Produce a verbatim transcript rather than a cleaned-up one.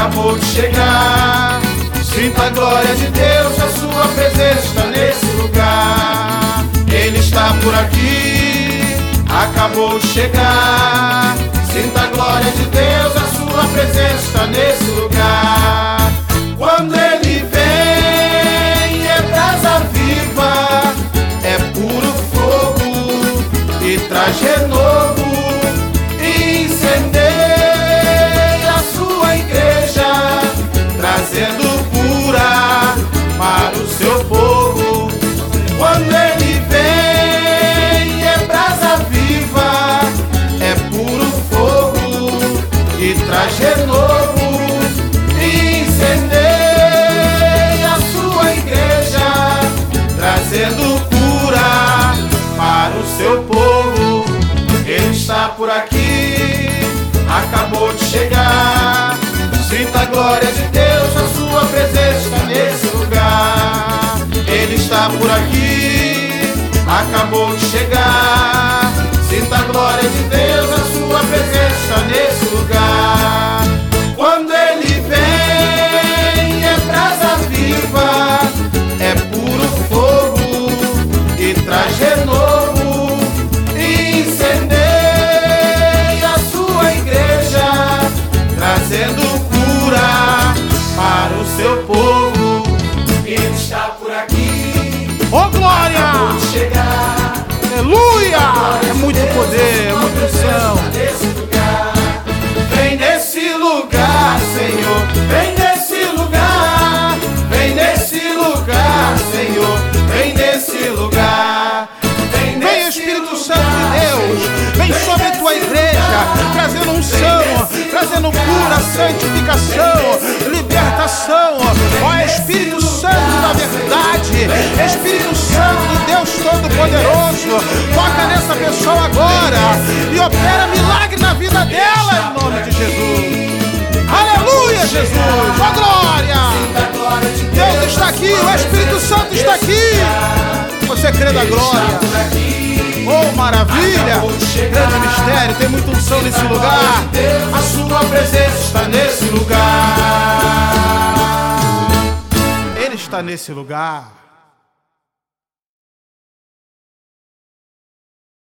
acabou de chegar. Sinta a glória de Deus, a sua presença está nesse lugar. Ele está por aqui, acabou de chegar. Sinta a glória de Deus, a sua presença está nesse lugar. Quando Ele vem é brasa viva, é puro fogo e traz renovo, e incendeia a sua igreja, trazendo cura para o seu povo. Quando Ele vem é brasa viva, é puro fogo e traz renovo, e incendeia a sua igreja, trazendo cura para o seu povo. Ele está por aqui, acabou de chegar. Sinta a glória de Deus, a sua presença está nesse lugar. Ele está por aqui, acabou de chegar. Sinta a glória de Deus, a sua presença está nesse lugar. Quando Ele vem é brasa viva, é puro fogo e traz renovo, e incendeia a sua igreja, trazendo cura para o seu povo. Ele está por aqui, Ô glória! acabou de chegar. Aleluia! É muito poder, é muito unção. Nesse lugar, vem nesse lugar, Senhor, vem nesse lugar, vem nesse lugar, Senhor, vem nesse lugar. Vem, Vem Espírito Santo de Deus, vem sobre a tua igreja, trazendo unção, trazendo cura, santificação, libertação. Ó Espírito Santo da verdade, Espírito Santo de Deus Todo-Poderoso, toca nessa pessoa agora e opera milagre na vida dela, em nome de Jesus. Aleluia, Jesus! Ó glória! Deus está aqui, o Espírito Santo está aqui. Você crê na glória? Oh, maravilha! Grande mistério, tem muita unção nesse lugar. A sua presença está nesse lugar. Ele está nesse lugar.